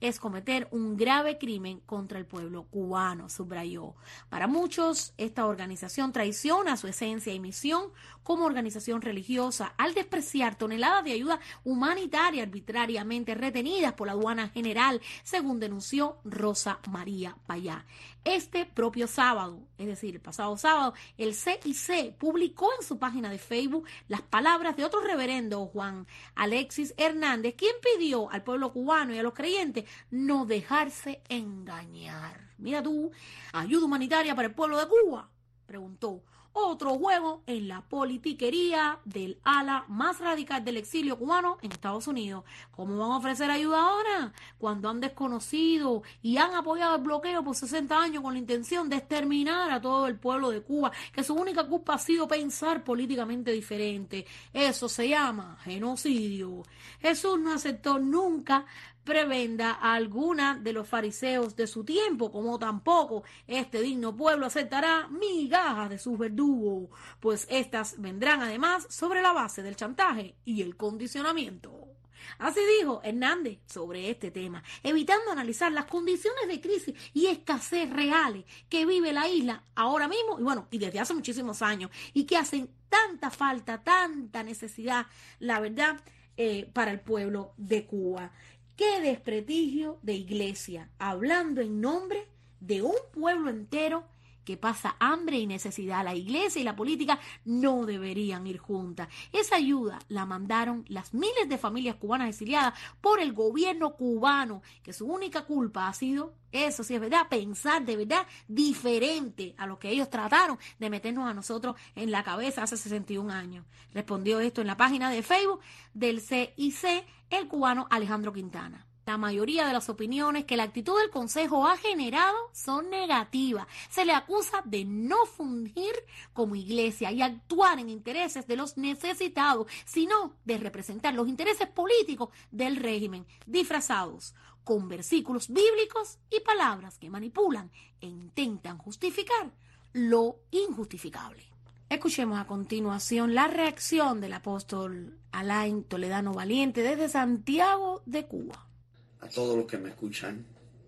es cometer un grave crimen contra el pueblo cubano, subrayó. Para muchos, esta organización traiciona su esencia y misión como organización religiosa al despreciar toneladas de ayuda humanitaria arbitrariamente retenidas por la aduana general, según denunció Rosa María Payá. Este propio sábado, es decir, el pasado sábado, el CIC publicó en su página de Facebook las palabras de otro reverendo, Juan Alexis Hernández, quien pidió al pueblo cubano y a los creyentes no dejarse engañar. Mira tú, ayuda humanitaria para el pueblo de Cuba, preguntó. Otro juego en la politiquería del ala más radical del exilio cubano en Estados Unidos. ¿Cómo van a ofrecer ayuda ahora? Cuando han desconocido y han apoyado el bloqueo por 60 años con la intención de exterminar a todo el pueblo de Cuba, que su única culpa ha sido pensar políticamente diferente. Eso se llama genocidio. Jesús no aceptó nunca prebenda a alguna de los fariseos de su tiempo, como tampoco este digno pueblo aceptará migajas de sus verdugos, pues éstas vendrán además sobre la base del chantaje y el condicionamiento. Así dijo Hernández sobre este tema, evitando analizar las condiciones de crisis y escasez reales que vive la isla ahora mismo y desde hace muchísimos años, y que hacen tanta falta, tanta necesidad, la verdad, para el pueblo de Cuba. ¡Qué desprestigio de iglesia! Hablando en nombre de un pueblo entero que pasa hambre y necesidad. La iglesia y la política no deberían ir juntas. Esa ayuda la mandaron las miles de familias cubanas exiliadas por el gobierno cubano, que su única culpa ha sido, eso sí es verdad, pensar de verdad diferente a lo que ellos trataron de meternos a nosotros en la cabeza hace 61 años. Respondió esto en la página de Facebook del CIC el cubano Alejandro Quintana. La mayoría de las opiniones que la actitud del Consejo ha generado son negativas. Se le acusa de no fungir como iglesia y actuar en intereses de los necesitados, sino de representar los intereses políticos del régimen, disfrazados con versículos bíblicos y palabras que manipulan e intentan justificar lo injustificable. Escuchemos a continuación la reacción del apóstol Alain Toledano Valiente desde Santiago de Cuba. A todos los que me escuchan,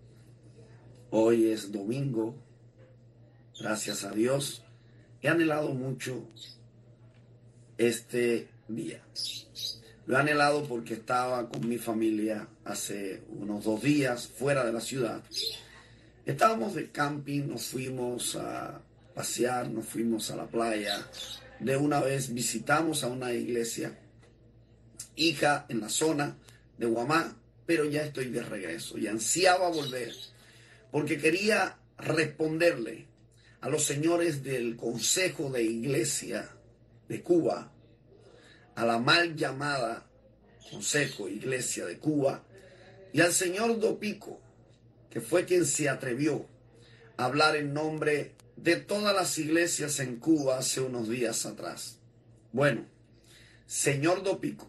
hoy es domingo, gracias a Dios, he anhelado mucho este día. Lo he anhelado porque estaba con mi familia hace unos 2 días fuera de la ciudad. Estábamos de camping, nos fuimos a pasear, nos fuimos a la playa. De una vez visitamos a una iglesia, hija en la zona de Guamá, pero ya estoy de regreso y ansiaba volver porque quería responderle a los señores del Consejo de Iglesia de Cuba, a la mal llamada Consejo Iglesia de Cuba, y al señor Dopico, que fue quien se atrevió a hablar en nombre de todas las iglesias en Cuba hace unos días atrás. Bueno, señor Dopico,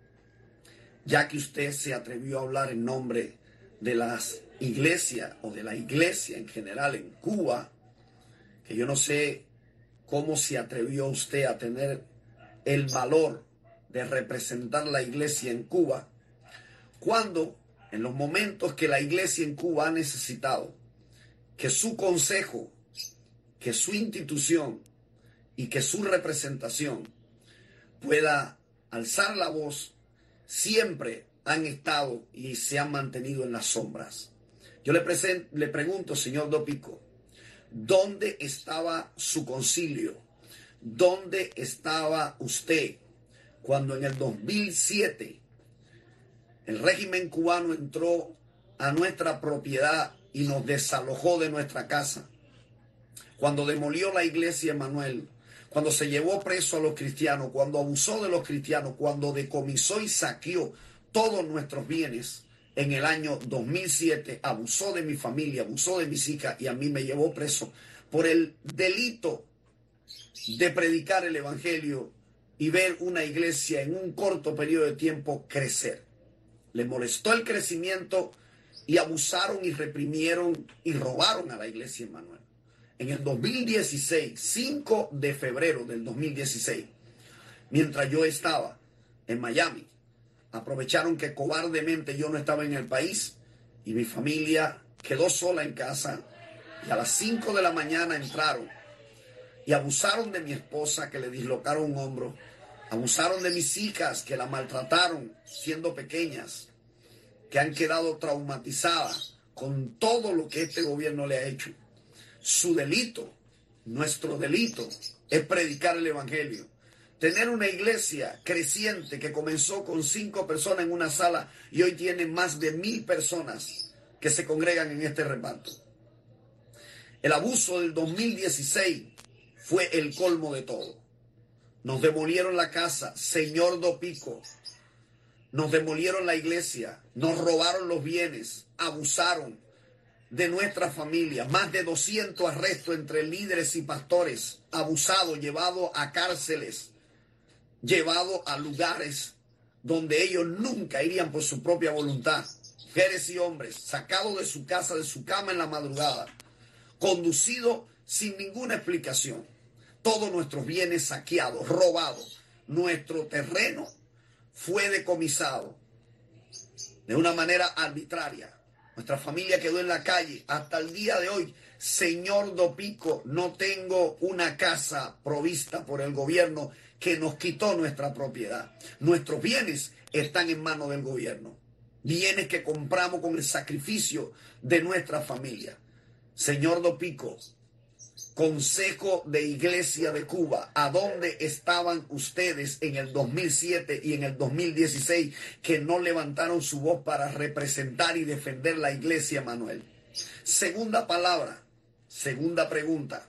ya que usted se atrevió a hablar en nombre de las iglesias o de la iglesia en general en Cuba, que yo no sé cómo se atrevió usted a tener el valor de representar la iglesia en Cuba, cuando en los momentos que la iglesia en Cuba ha necesitado que su consejo, que su institución y que su representación pueda alzar la voz, siempre han estado y se han mantenido en las sombras. Yo le pregunto, señor Dopico, ¿dónde estaba su concilio? ¿Dónde estaba usted cuando en el 2007 el régimen cubano entró a nuestra propiedad y nos desalojó de nuestra casa? Cuando demolió la iglesia Emmanuel, cuando se llevó preso a los cristianos, cuando abusó de los cristianos, cuando decomisó y saqueó todos nuestros bienes en el año 2007, abusó de mi familia, abusó de mis hijas y a mí me llevó preso por el delito de predicar el evangelio y ver una iglesia en un corto periodo de tiempo crecer. Le molestó el crecimiento y abusaron y reprimieron y robaron a la iglesia Emmanuel. En el 2016, 5 de febrero del 2016, mientras yo estaba en Miami, aprovecharon que cobardemente yo no estaba en el país y mi familia quedó sola en casa y a las 5 de la mañana entraron y abusaron de mi esposa, que le dislocaron un hombro, abusaron de mis hijas, que la maltrataron siendo pequeñas, que han quedado traumatizadas con todo lo que este gobierno le ha hecho. Su delito, nuestro delito, es predicar el evangelio. Tener una iglesia creciente que comenzó con 5 personas en una sala y hoy tiene más de 1,000 personas que se congregan en este reparto. El abuso del 2016 fue el colmo de todo. Nos demolieron la casa, señor Dopico. Nos demolieron la iglesia, nos robaron los bienes, abusaron de nuestra familia. Más de 200 arrestos entre líderes y pastores, abusados, llevados a cárceles, llevados a lugares donde ellos nunca irían por su propia voluntad. Mujeres y hombres sacados de su casa, de su cama en la madrugada, conducidos sin ninguna explicación. Todos nuestros bienes saqueados, robados. Nuestro terreno fue decomisado de una manera arbitraria. Nuestra familia quedó en la calle. Hasta el día de hoy, señor Dopico, no tengo una casa provista por el gobierno que nos quitó nuestra propiedad. Nuestros bienes están en manos del gobierno. Bienes que compramos con el sacrificio de nuestra familia. Señor Dopico, Consejo de Iglesia de Cuba, ¿a dónde estaban ustedes en el 2007 y en el 2016 que no levantaron su voz para representar y defender la iglesia, Manuel? Segunda palabra, segunda pregunta.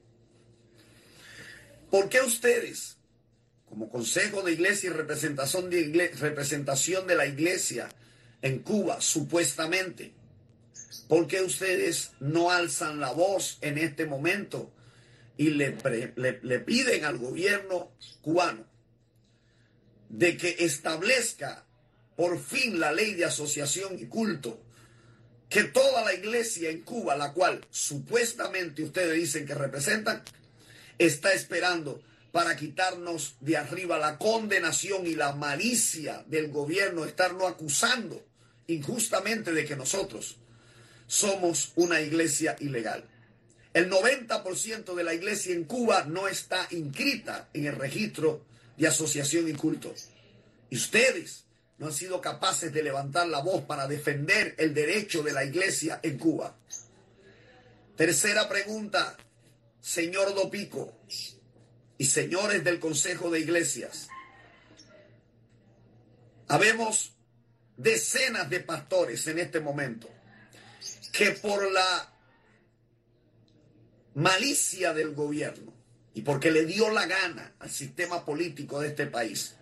¿Por qué ustedes, como Consejo de Iglesia y representación de la iglesia en Cuba, supuestamente, ¿por qué ustedes no alzan la voz en este momento y le piden al gobierno cubano de que establezca por fin la ley de asociación y culto, que toda la iglesia en Cuba, la cual supuestamente ustedes dicen que representan, está esperando para quitarnos de arriba la condenación y la malicia del gobierno, estarnos acusando injustamente de que nosotros somos una iglesia ilegal? El 90% de la iglesia en Cuba no está inscrita en el registro de asociación y culto. Y ustedes no han sido capaces de levantar la voz para defender el derecho de la iglesia en Cuba. Tercera pregunta, señor Dopico y señores del Consejo de Iglesias. Habemos decenas de pastores en este momento que por la malicia del gobierno y porque le dio la gana al sistema político de este país,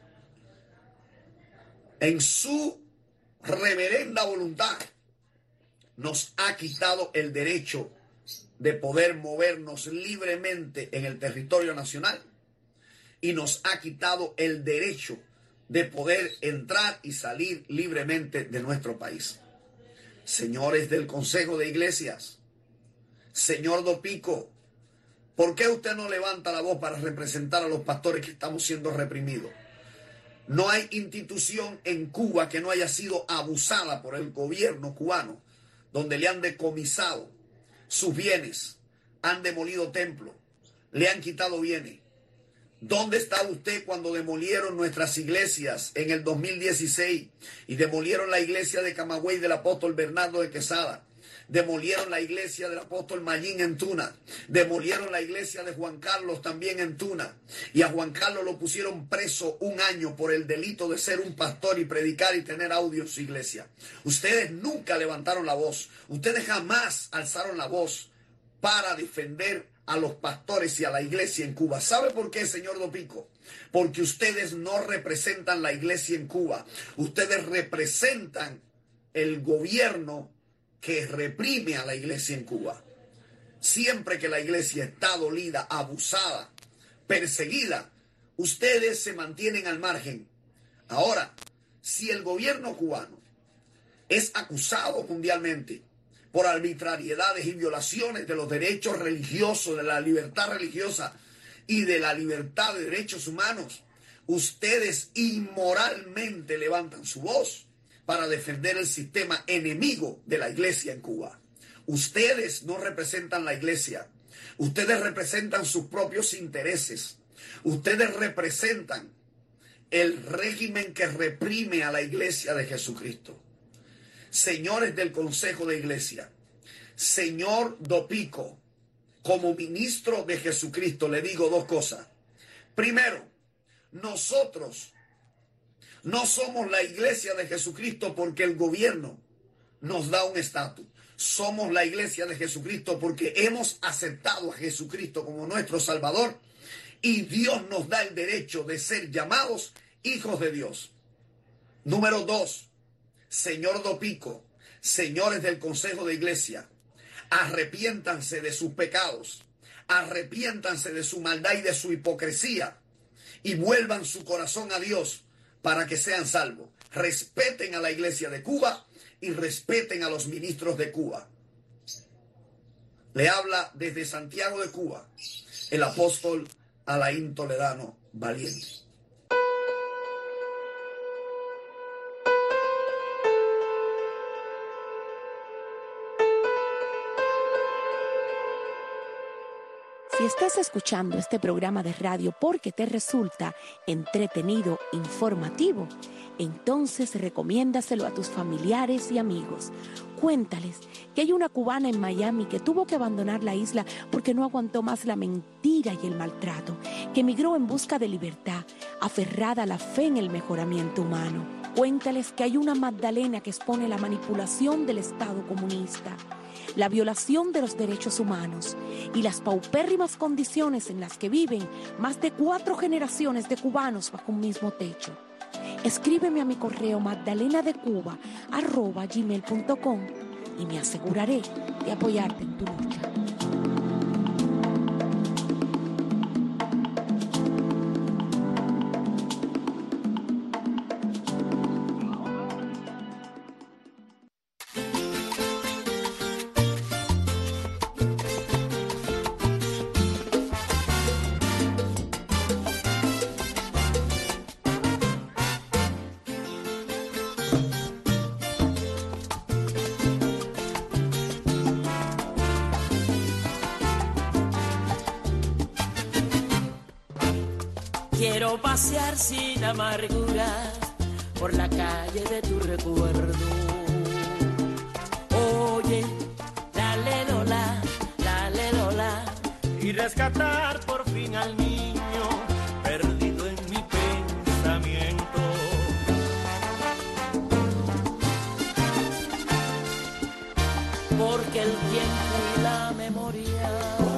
en su reverenda voluntad, nos ha quitado el derecho de poder movernos libremente en el territorio nacional y nos ha quitado el derecho de poder entrar y salir libremente de nuestro país. Señores del Consejo de Iglesias, señor Dopico, ¿por qué usted no levanta la voz para representar a los pastores que estamos siendo reprimidos? No hay institución en Cuba que no haya sido abusada por el gobierno cubano, donde le han decomisado sus bienes, han demolido templos, le han quitado bienes. ¿Dónde estaba usted cuando demolieron nuestras iglesias en el 2016 y demolieron la iglesia de Camagüey del apóstol Bernardo de Quesada? Demolieron la iglesia del apóstol Mayín en Tuna. Demolieron la iglesia de Juan Carlos también en Tuna. Y a Juan Carlos lo pusieron preso 1 año por el delito de ser un pastor y predicar y tener audio en su iglesia. Ustedes nunca levantaron la voz. Ustedes jamás alzaron la voz para defender a los pastores y a la iglesia en Cuba. ¿Sabe por qué, señor Dopico? Porque ustedes no representan la iglesia en Cuba. Ustedes representan el gobierno que reprime a la iglesia en Cuba. Siempre que la iglesia está dolida, abusada, perseguida, ustedes se mantienen al margen. Ahora, si el gobierno cubano es acusado mundialmente por arbitrariedades y violaciones de los derechos religiosos, de la libertad religiosa y de la libertad de derechos humanos, ustedes inmoralmente levantan su voz para defender el sistema enemigo de la iglesia en Cuba. Ustedes no representan la iglesia. Ustedes representan sus propios intereses. Ustedes representan el régimen que reprime a la iglesia de Jesucristo. Señores del Consejo de Iglesia, señor Dopico, como ministro de Jesucristo le digo dos cosas. Primero, nosotros no somos la iglesia de Jesucristo porque el gobierno nos da un estatus. Somos la iglesia de Jesucristo porque hemos aceptado a Jesucristo como nuestro Salvador y Dios nos da el derecho de ser llamados hijos de Dios. Número 2, señor Dopico, señores del Consejo de Iglesia, arrepiéntanse de sus pecados, arrepiéntanse de su maldad y de su hipocresía y vuelvan su corazón a Dios para que sean salvos. Respeten a la iglesia de Cuba y respeten a los ministros de Cuba. Le habla desde Santiago de Cuba el apóstol Alain Toledano Valiente. Si estás escuchando este programa de radio porque te resulta entretenido, informativo, entonces recomiéndaselo a tus familiares y amigos. Cuéntales que hay una cubana en Miami que tuvo que abandonar la isla porque no aguantó más la mentira y el maltrato, que emigró en busca de libertad, aferrada a la fe en el mejoramiento humano. Cuéntales que hay una Magdalena que expone la manipulación del Estado comunista, la violación de los derechos humanos y las paupérrimas condiciones en las que viven más de 4 generaciones de cubanos bajo un mismo techo. Escríbeme a mi correo magdalenadecuba@gmail.com y me aseguraré de apoyarte en tu lucha. Quiero pasear sin amargura por la calle de tu recuerdo. Oye, dale Lola, y rescatar por fin al niño perdido en mi pensamiento. Porque el tiempo y la memoria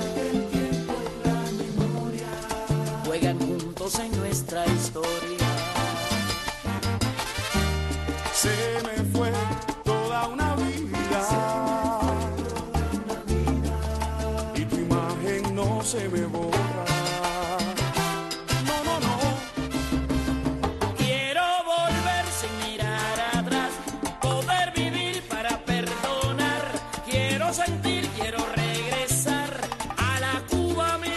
juegan juntos en nuestra historia. Se me fue toda una vida y tu imagen no se me borra. No, no, no. Quiero volver sin mirar atrás, poder vivir para perdonar. Quiero sentir, quiero regresar a la Cuba mía.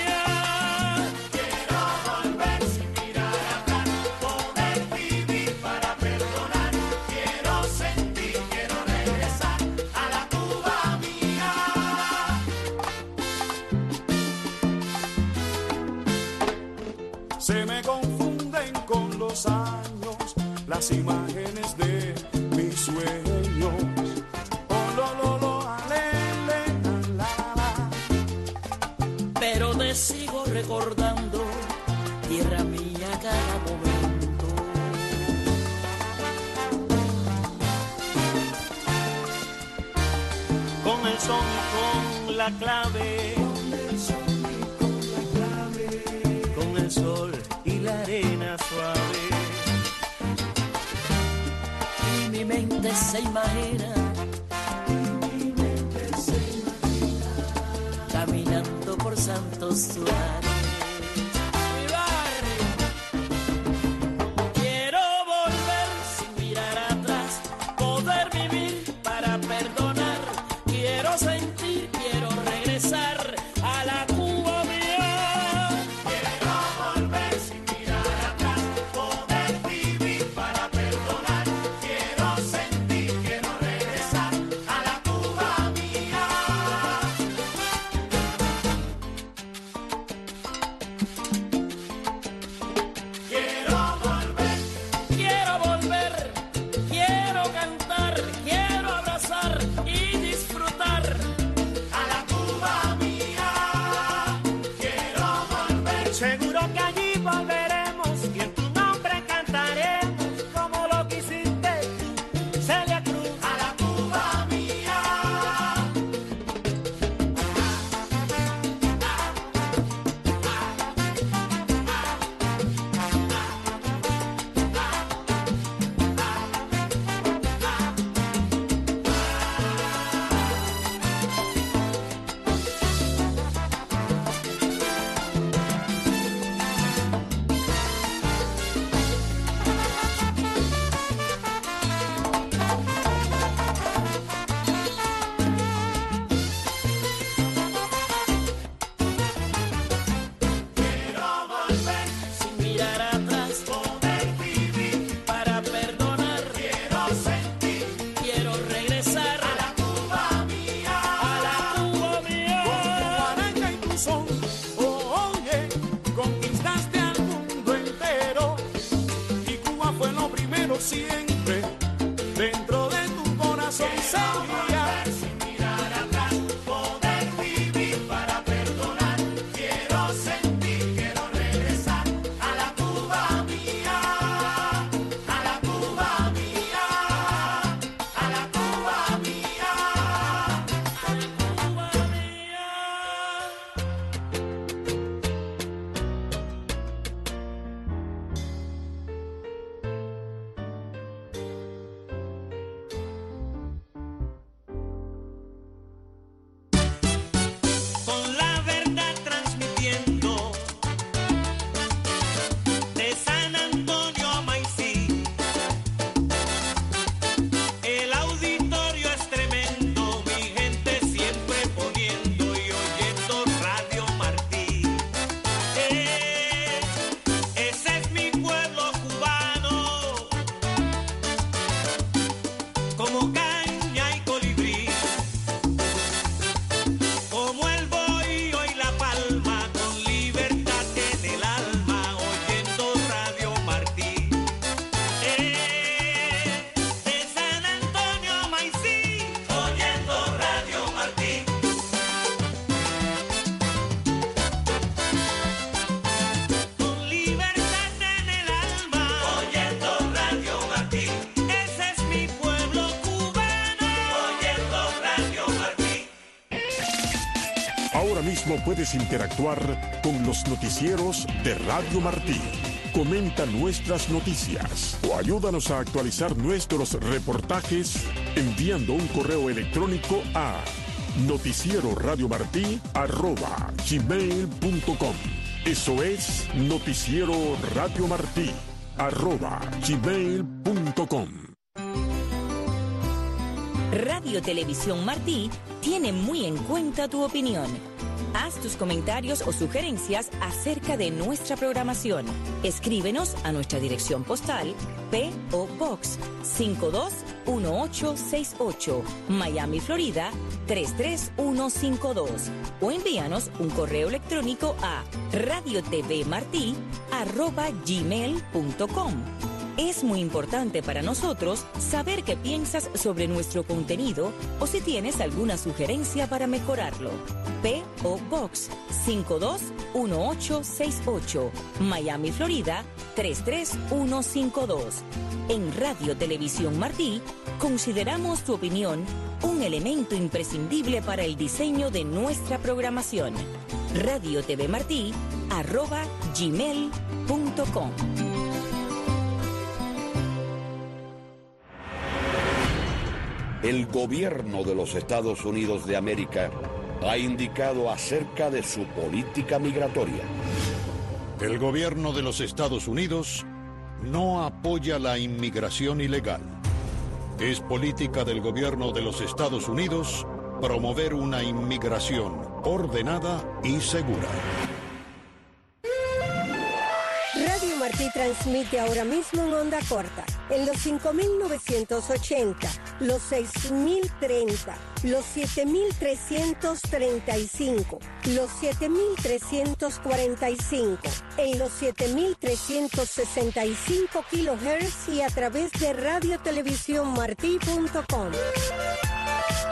Se me confunden con los años las imágenes de mis sueños. Oh, lo, alele, la. Pero te sigo recordando, tierra mía, cada momento. Con el son y con la clave, con el sol y la arena suave, y mi mente se imagina, caminando por Santos Suárez. Mi barrio. Quiero volver sin mirar atrás, poder vivir para perdonar. Quiero sentir, quiero regresar a la Cuba mía. Quiero volver sin mirar atrás, poder vivir para perdonar. Quiero sentir. enseñar. Sin mirar atrás, poder vivir para perdonar. Quiero sentir, quiero regresar a la Cuba mía, a la Cuba mía, a la Cuba mía, a la Cuba mía. Con la verdad transmitiendo de San Antonio a Maicí. El auditorio es tremendo, mi gente siempre poniendo y oyendo Radio Martí. Ese es mi pueblo cubano, como caña y colibrí. Como el bohío y la palma, con libertad en el alma, oyendo Radio Martí. De San Antonio a Maicí, oyendo Radio Martí. Con libertad en el alma, oyendo Radio Martí. Ese es mi pueblo cubano, oyendo Radio Martí. Ahora mismo puedes interactuar con los noticieros de Radio Martí. Comenta nuestras noticias o ayúdanos a actualizar nuestros reportajes enviando un correo electrónico a noticieroradiomartí@gmail.com. Eso es noticieroradiomartí@gmail.com. Radio Televisión Martí tiene muy en cuenta tu opinión. Haz tus comentarios o sugerencias acerca de nuestra programación. Escríbenos a nuestra dirección postal P.O. Box 521868, Miami, Florida 33152, o envíanos un correo electrónico a radiotvmartí@gmail.com. Es muy importante para nosotros saber qué piensas sobre nuestro contenido o si tienes alguna sugerencia para mejorarlo. P.O. Box 521868, Miami, Florida 33152. En Radio Televisión Martí consideramos tu opinión un elemento imprescindible para el diseño de nuestra programación. radiotvmartí@gmail.com. El gobierno de los Estados Unidos de América ha indicado acerca de su política migratoria. El gobierno de los Estados Unidos no apoya la inmigración ilegal. Es política del gobierno de los Estados Unidos promover una inmigración ordenada y segura. Radio Martí transmite ahora mismo en onda corta, en los 5.980, los 6.030, los 7.335, los 7.345, en los 7.365 kHz y a través de radiotelevisionmartí.com.